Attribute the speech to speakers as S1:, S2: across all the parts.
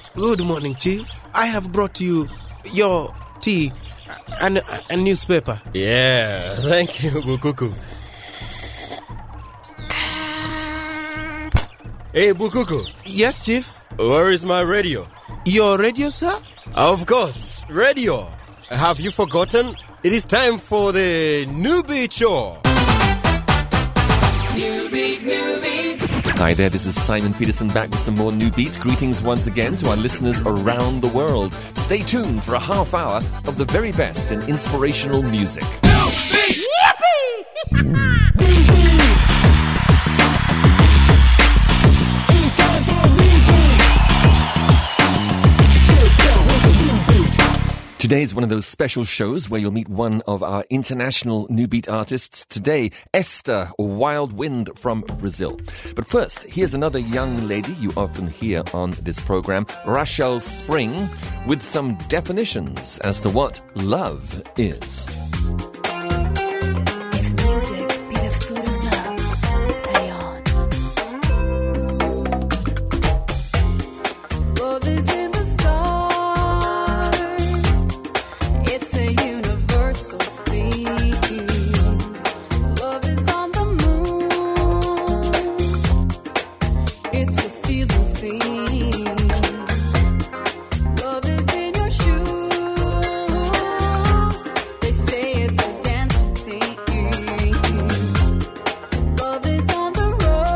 S1: Good morning, Chief. I have brought you your tea and a newspaper.
S2: Yeah, thank you, Bukuku. Hey, Bukuku.
S1: Yes, Chief?
S2: Where is my radio?
S1: Your radio, sir?
S2: Of course, radio. Have you forgotten? It is time for the New Beat Show.
S3: New Beat, New Beat.
S4: Hi there, this is Simon Peterson back with some more New Beat. Greetings once again to our listeners around the world. Stay tuned for a half hour of the very best in inspirational music.
S3: New Beat!
S5: Yippee!
S4: Today is one of those special shows where you'll meet one of our international New Beat artists. Today, Esther Wild Wind from Brazil. But first, here's another young lady you often hear on this program, Rachel Spring, with some definitions as to what love is.
S6: If music be the food of love, play on.
S7: Love is in the stars. It's a universal theme. Love is on the moon. It's a feeling theme. Love is in your shoes. They say it's a dancing thing. Love is on the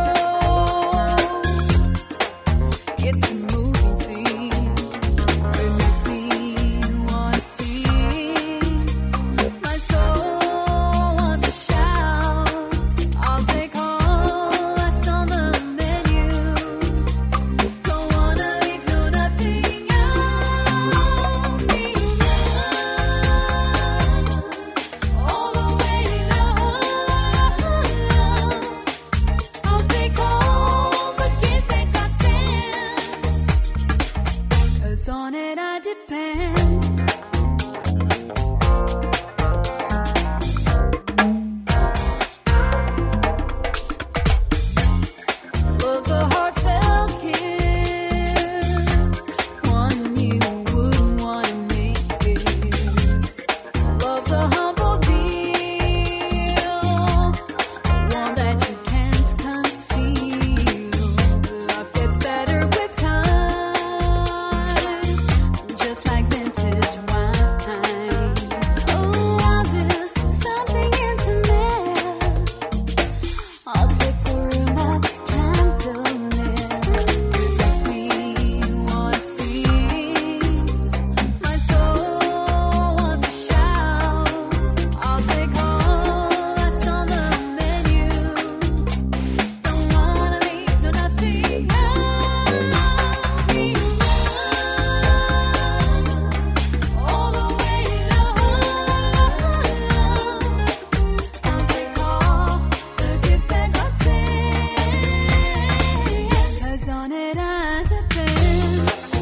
S7: road. It's a moving thing. It makes me want to sing. My soul wants to shout. I'll take all that's on the menu. Don't wanna leave no nothing out. All the way down. I'll take all the gifts that God sends. 'Cause on it I depend. Love's a heartfelt kiss, one you wouldn't wanna miss. Love's a humble deal, one that you can't conceal. Love gets better with time, just like vintage wine. Oh, love is something intimate. I'll take the room that's candlelit. It makes me want to sing. My soul wants to shout. I'll take all that's on the menu. Don't wanna leave no nothing out. Be all the way down. I'll take all the gifts that God sends. 'Cause on it I depend.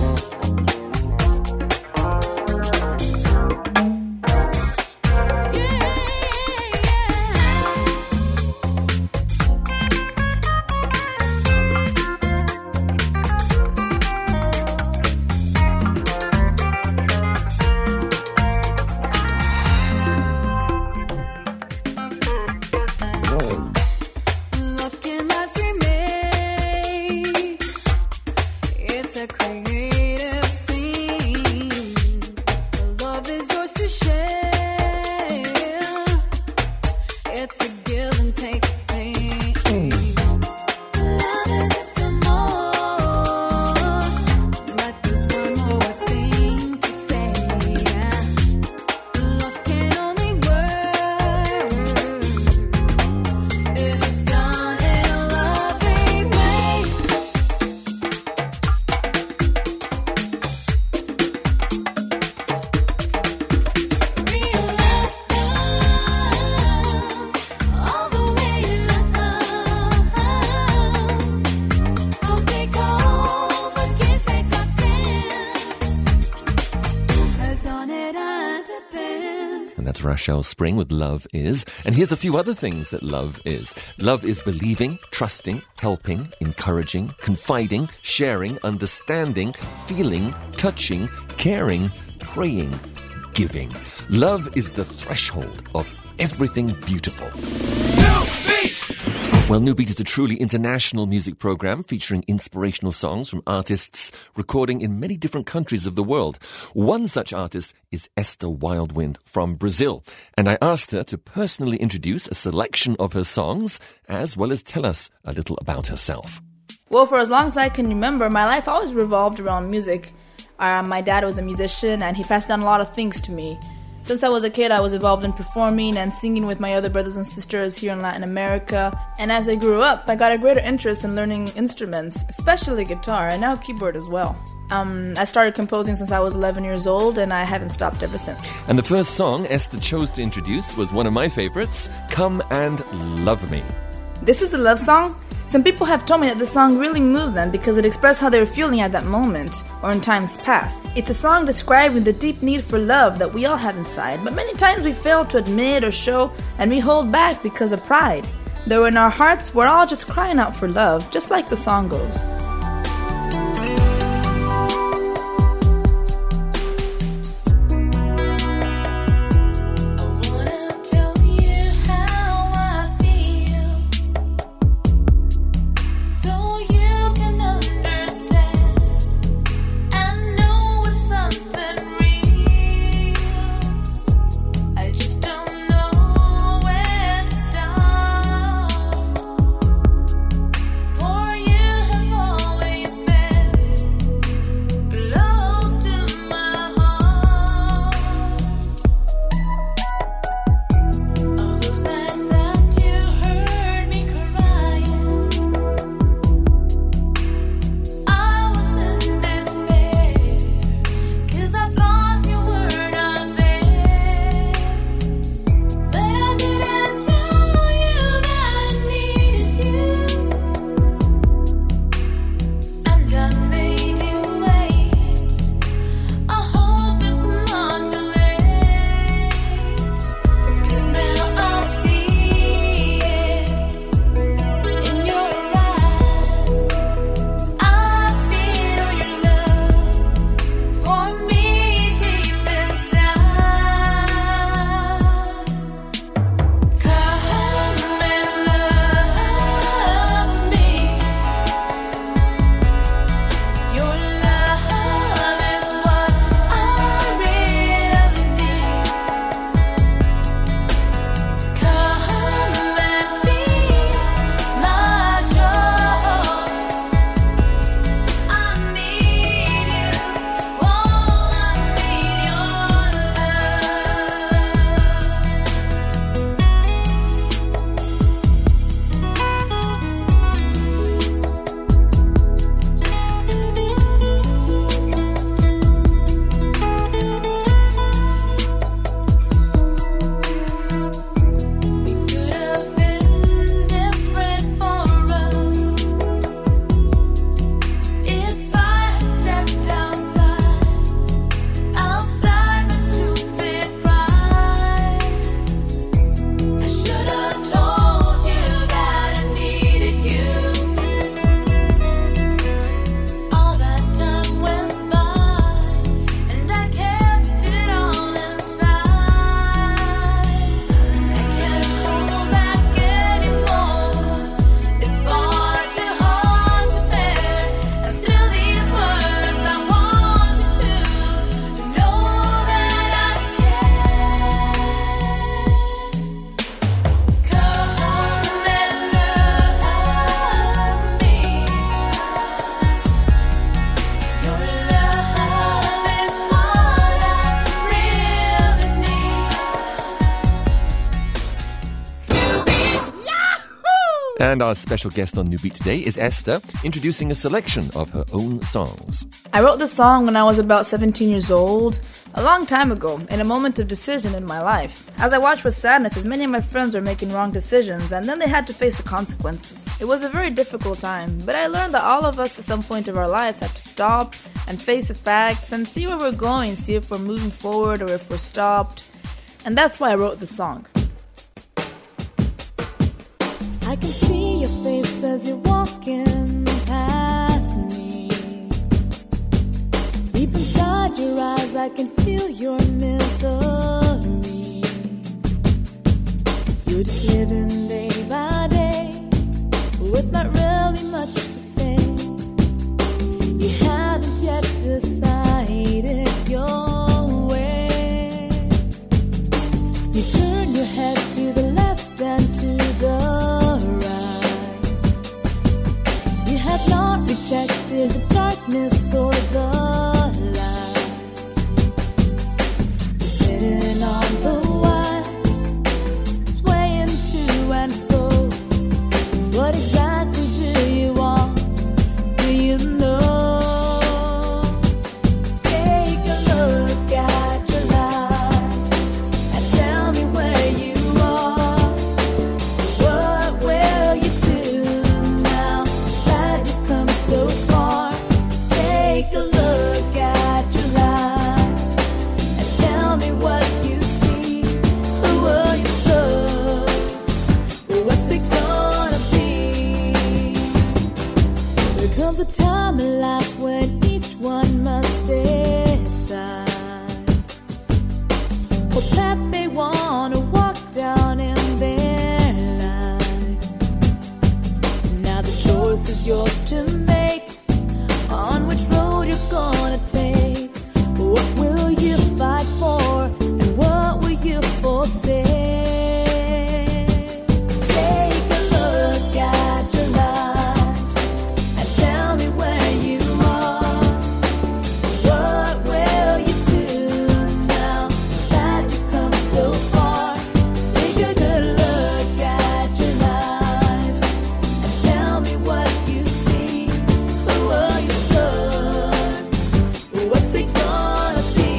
S7: Love can last remade. It's a creative thing. Love is yours to share. It's a give and take thing. Love is some more, but there's one more thing to say. Love can only work if done in a lovely way. Be
S4: That's Rachel Spring with Love Is. And here's a few other things that love is. Love is believing, trusting, helping, encouraging, confiding, sharing, understanding, feeling, touching, caring, praying, giving. Love is the threshold of everything beautiful. Well, New Beat is a truly international music program featuring inspirational songs from artists recording in many different countries of the world. One such artist is Esther Wildwind from Brazil. And I asked her to personally introduce a selection of her songs, as well as tell us a little about herself.
S5: Well, for as long as I can remember, my life always revolved around music. My dad was a musician, and he passed down a lot of things to me. Since I was a kid, I was involved in performing and singing with my other brothers and sisters here in Latin America. And as I grew up, I got a greater interest in learning instruments, especially guitar, and now keyboard as well. I started composing since I was 11 years old, and I haven't stopped ever since.
S4: And the first song Esther chose to introduce was one of my favorites, Come and Love Me.
S5: This is a love song. Some people have told me that this song really moved them because it expressed how they were feeling at that moment or in times past. It's a song describing the deep need for love that we all have inside, but many times we fail to admit or show, and we hold back because of pride. Though in our hearts, we're all just crying out for love, just like the song goes.
S4: And our special guest on New Beat today is Esther, introducing a selection of her own songs.
S5: I wrote this song when I was about 17 years old, a long time ago, in a moment of decision in my life. As I watched with sadness as many of my friends were making wrong decisions, and then they had to face the consequences. It was a very difficult time, but I learned that all of us at some point of our lives have to stop and face the facts and see where we're going, see if we're moving forward or if we're stopped. And that's why I wrote the song.
S7: I can see your face as you're walking past me. Deep inside your eyes, I can feel your misery. You're just living day by day with not really much to say. You haven't yet decided your way. You turn your head to the left and to the right. You have not rejected the darkness or the light. You're sitting on the wire, swaying to and fro. What exactly do you want? Do you know? Take a look at your life and tell me where you are. What will you do now that you've come so far? Take a look at your life and tell me what you see. Who will you serve? What's it gonna be? There comes a time in life when each one must decide what path they want to walk down in their life. Now the choice is yours to make on which road you're gonna take. What will you fight for and what will you forsake? Take a look at your life and tell me where you are. What will you do now that you've come so far? Take a good look at your life and tell me what you see. Who will you serve? What's it gonna be?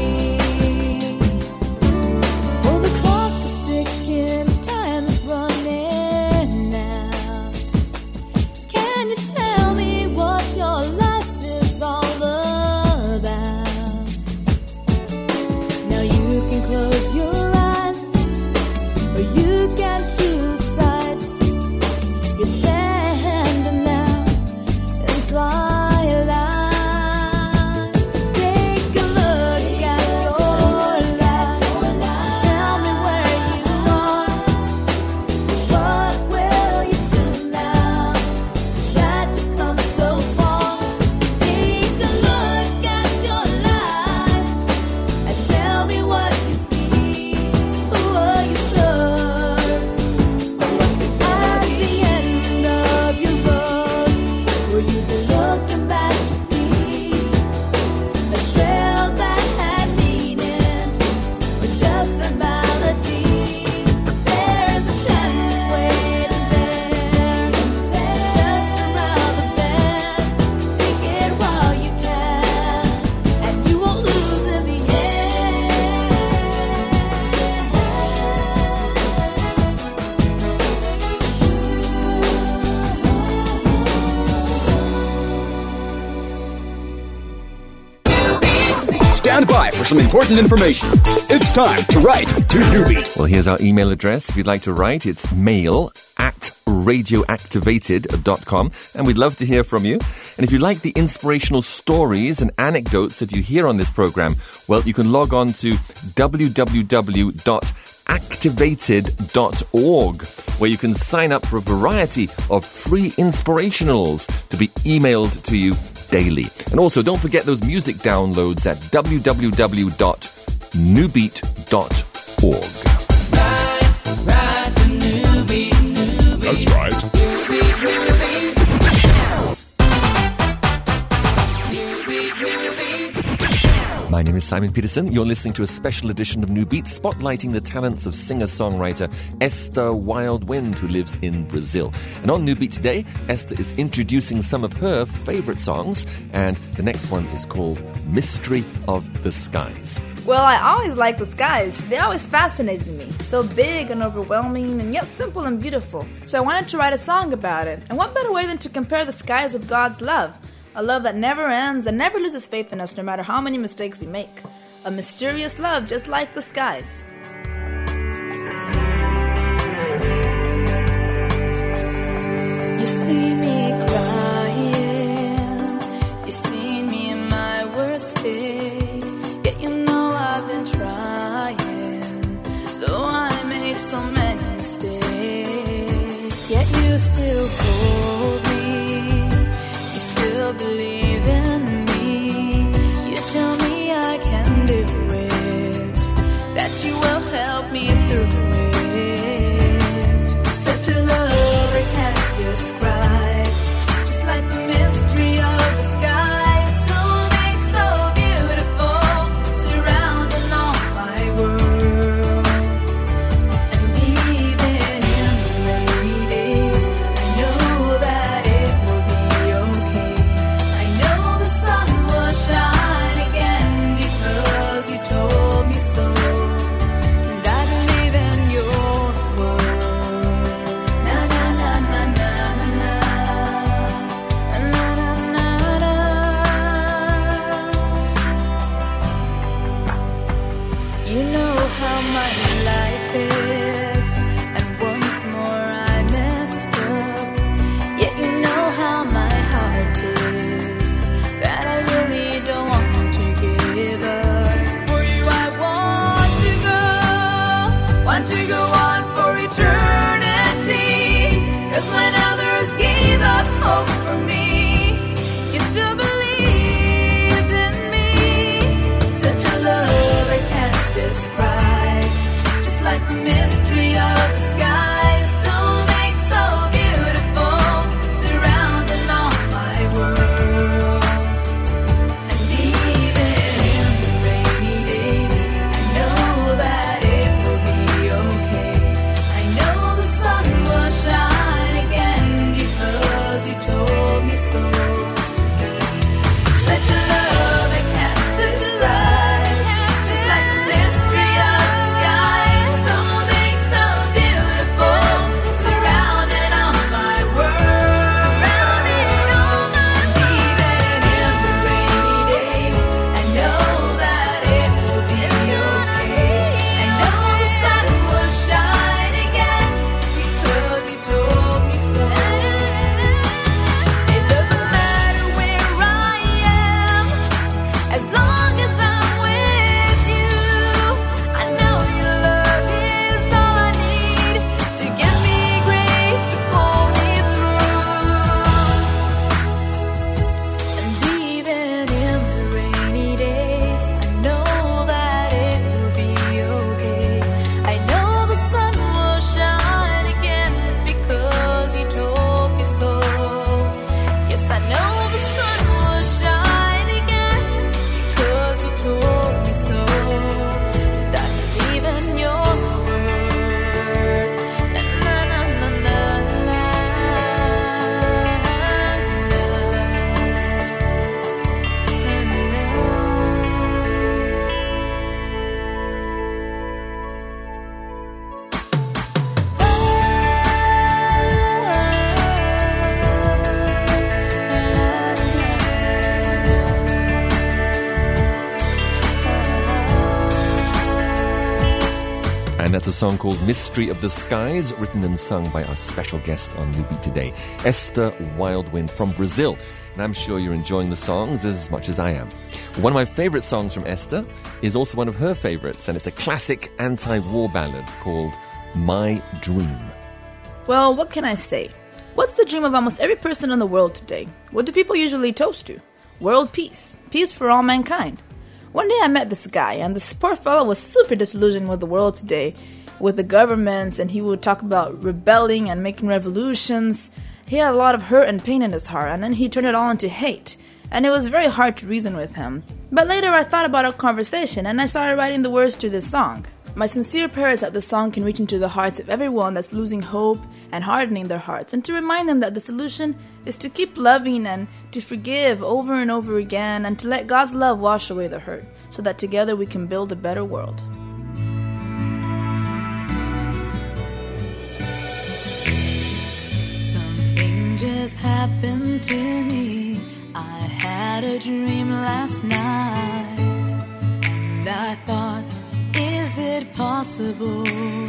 S7: Oh, the clock is ticking, time is running out. Can you tell me what your life is all about? Now you can close your eyes, or you can choose side. You're standing now in twilight. Take a look at your life. Tell me where you are. What will you do now that you've come so far? Take a look at your life and tell me what you see. Who will you serve? What's it gonna be? At the end of your road, will you be looking back to see a trail that had meaning or just formality? There's a chance waiting there, just around the bend. Take it while you can, and you won't lose in the end.
S8: Stand by for some important information. It's time to write to Newbeat.
S4: Well, here's our email address. If you'd like to write, it's mail@radioactivated.com, and we'd love to hear from you. And if you like the inspirational stories and anecdotes that you hear on this program, well, you can log on to www.activated.org, where you can sign up for a variety of free inspirationals to be emailed to you daily. And also, don't forget those music downloads at www.newbeat.org.
S8: That's right.
S4: My name is Simon Peterson. You're listening to a special edition of New Beat, spotlighting the talents of singer-songwriter Esther Wildwind, who lives in Brazil. And on New Beat today, Esther is introducing some of her favorite songs, and the next one is called Mystery of the Skies.
S5: Well, I always liked the skies. They always fascinated me. So big and overwhelming, and yet simple and beautiful. So I wanted to write a song about it. And what better way than to compare the skies with God's love? A love that never ends and never loses faith in us no matter how many mistakes we make. A mysterious love just like the skies.
S7: still hold me. You still believe in me. You tell me I can do it, that you will help me through it. Such a love I can't describe, just like the mystery of the sky. So big, so beautiful, surrounding all my world. And even in the rainy days, I know that it will be okay. I know the sun will shine again because you told me so. And I believe in your word. Na na na na na na. Na na na na. You know how my life is, and once more I messed up. Yet you know how my heart is, that I really don't want to give up. For you I want to go on for eternity. 'Cause when others gave up hope for me, you still believed in me. Such a love I can't describe, just like the mystery of the sky. So big, so beautiful, surrounding all my world. And even in the rainy days, I know that it will be okay. I know the sun will shine again because you told me so. Such a love I can't describe, just like the mystery of the sky. So big, so beautiful, surrounding all my world. Surrounding all my even in the rainy days, I know that it will be okay. I know the sun will shine again because you told me so. It doesn't matter where I am, as long as I'm with you. I know your love is all I need to give me grace to pull me through. And even in the rainy days, I know that it will be okay. I know the sun will shine again because you told me so. Yes, I know the sun will shine again because you told me so. And I believe in your word. Na na na na na na.
S4: And that's a song called Mystery of the Skies, written and sung by our special guest on New Beat today, Esther Wildwind from Brazil. And I'm sure you're enjoying the songs as much as I am. One of my favorite songs from Esther is also one of her favorites, and it's a classic anti-war ballad called My Dream.
S5: Well, what can I say? What's the dream of almost every person in the world today? What do people usually toast to? World peace. Peace for all mankind. One day I met this guy, and this poor fellow was super disillusioned with the world today, with the governments, and he would talk about rebelling and making revolutions. He had a lot of hurt and pain in his heart, and then he turned it all into hate. And it was very hard to reason with him. But later I thought about our conversation, and I started writing the words to this song. My sincere prayer is that the song can reach into the hearts of everyone that's losing hope and hardening their hearts, and to remind them that the solution is to keep loving and to forgive over and over again, and to let God's love wash away the hurt, so that together we can build a better world.
S7: Something just happened to me. I had a dream last night, and I thought, is it possible?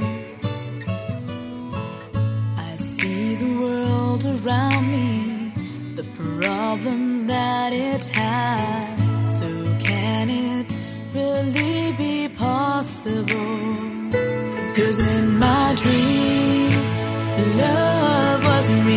S7: I see the world around me, the problems that it has. So can it really be possible? 'Cause in my dream, love was real.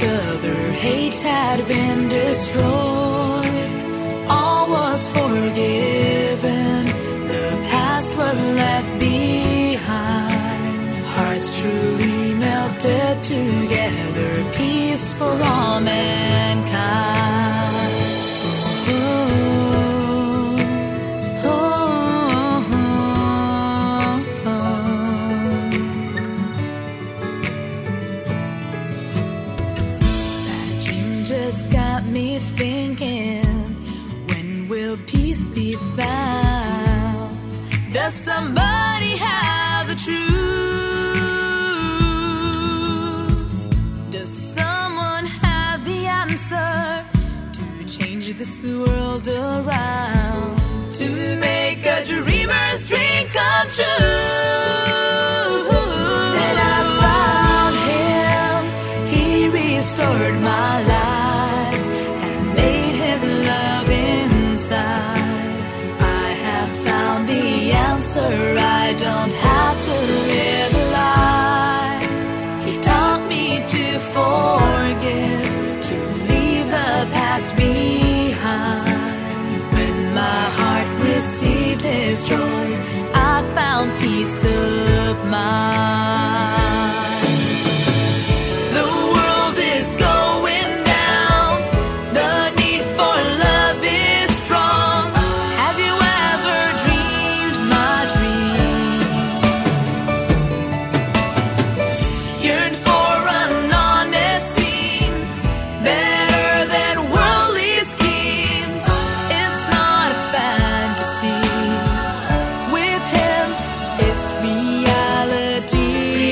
S7: other. Hate had been destroyed. All was forgiven. The past was left behind. Hearts truly melted together. Peace for all mankind. Me thinking, when will peace be found? Does somebody have the truth? Does someone have the answer to change this world around? To make a dreamer's dream come true? And I found him, he restored my life. I don't have to live a lie. He taught me to forgive, to leave the past behind. When my heart received his joy, I found peace of mind. The world is going down. The need for love is strong. Have you ever dreamed my dream? Yearned for an honest scene, better than worldly schemes. It's not a fantasy. With him, it's reality.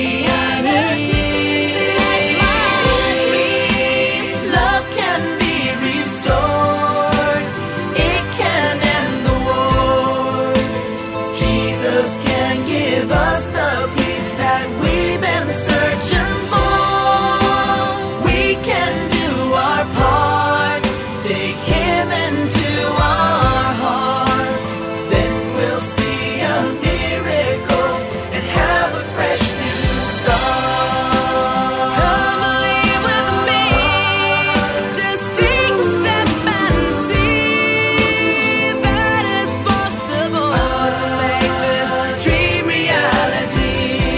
S7: Like my dream, love can be restored. It can end the wars. Jesus can give us the peace that we've been searching for. We can do our part, take him into our hearts. Then we'll see a miracle and have a fresh new start. Come believe with me, just take a step and see that it's possible to make this dream reality.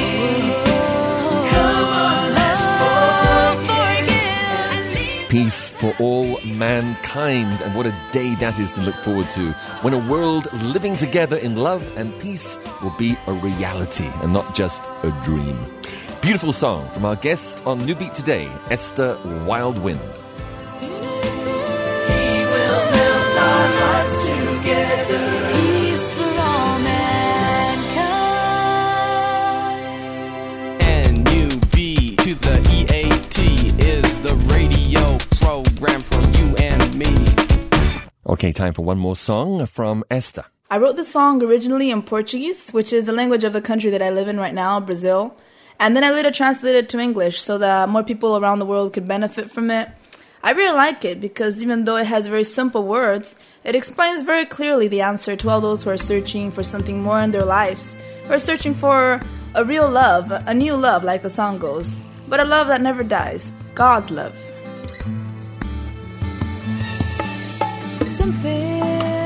S7: Come on, let's forgive and leave.
S4: Peace for all mankind. And what a day that is to look forward to, when a world living together in love and peace will be a reality and not just a dream. Beautiful song from our guest on New Beat today, Esther Wildwind.
S7: He will melt our hearts together. Peace for all mankind.
S1: NUB to the EAT is the radio program for you and me.
S4: Okay, time for one more song from Esther.
S5: I wrote this song originally in Portuguese, which is the language of the country that I live in right now, Brazil. And then I later translated it to English so that more people around the world could benefit from it. I really like it because even though it has very simple words, it explains very clearly the answer to all those who are searching for something more in their lives, who are searching for a real love, a new love like the song goes, but a love that never dies, God's love.
S7: Something,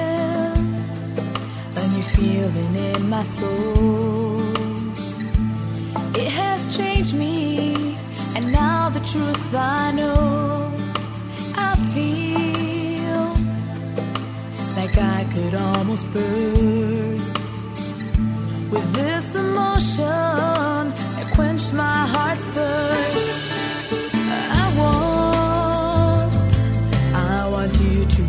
S7: a new feeling in my soul. It has changed me, and now the truth I know. I feel like I could almost burst with this emotion that quenched my heart's thirst. I want you to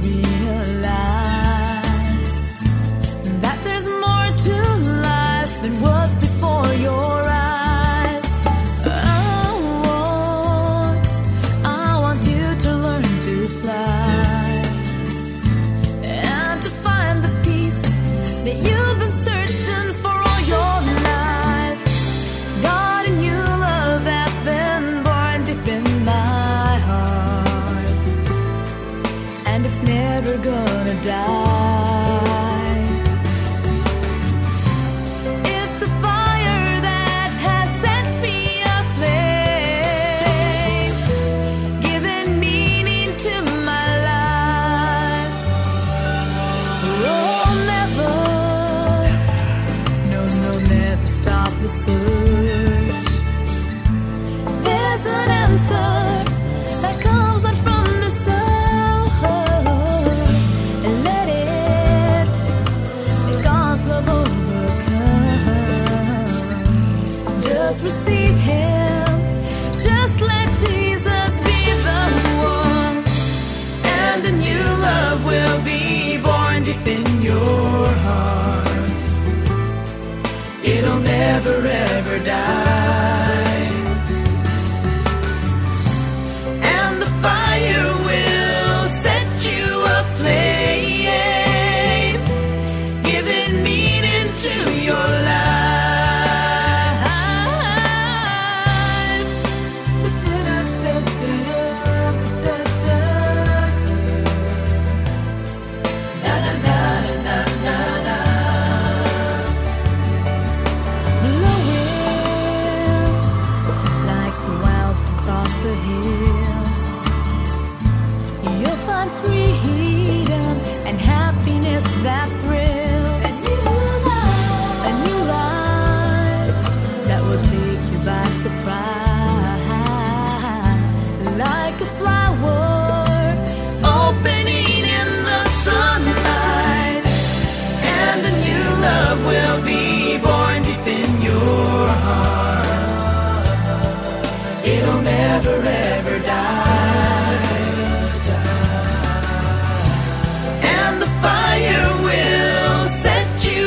S7: realize that there's more to life than what's before your eyes. I want you to learn to fly and to find the peace that you've been searching for all your life. God in you, love has been born.
S6: the hills, you'll find freedom and happiness that thrills. A new life that will take you by surprise, like a flower opening in the sunlight, and a new love will be born deep in your heart. It'll never ever die. And the fire will set you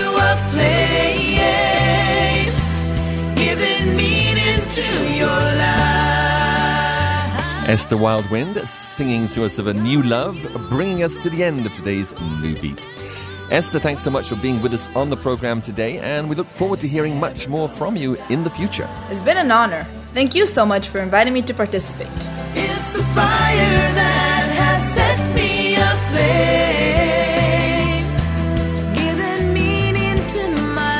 S6: aflame, giving meaning to your life.
S4: Esther Wildwind singing to us of a new love, bringing us to the end of today's New Beat. Esther, thanks so much for being with us on the program today, and we look forward to hearing much more from you in the future.
S5: It's been an honor. Thank you so much for inviting me to participate.
S6: It's a fire that has set me aflame, giving meaning to my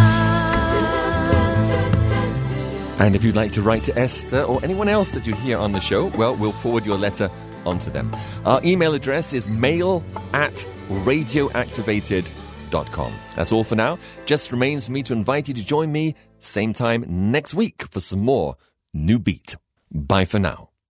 S6: life.
S4: And if you'd like to write to Esther or anyone else that you hear on the show, well, we'll forward your letter onto them. Our email address is mail@radioactivated.com. That's all for now. Just remains for me to invite you to join me same time next week for some more New Beat. Bye for now.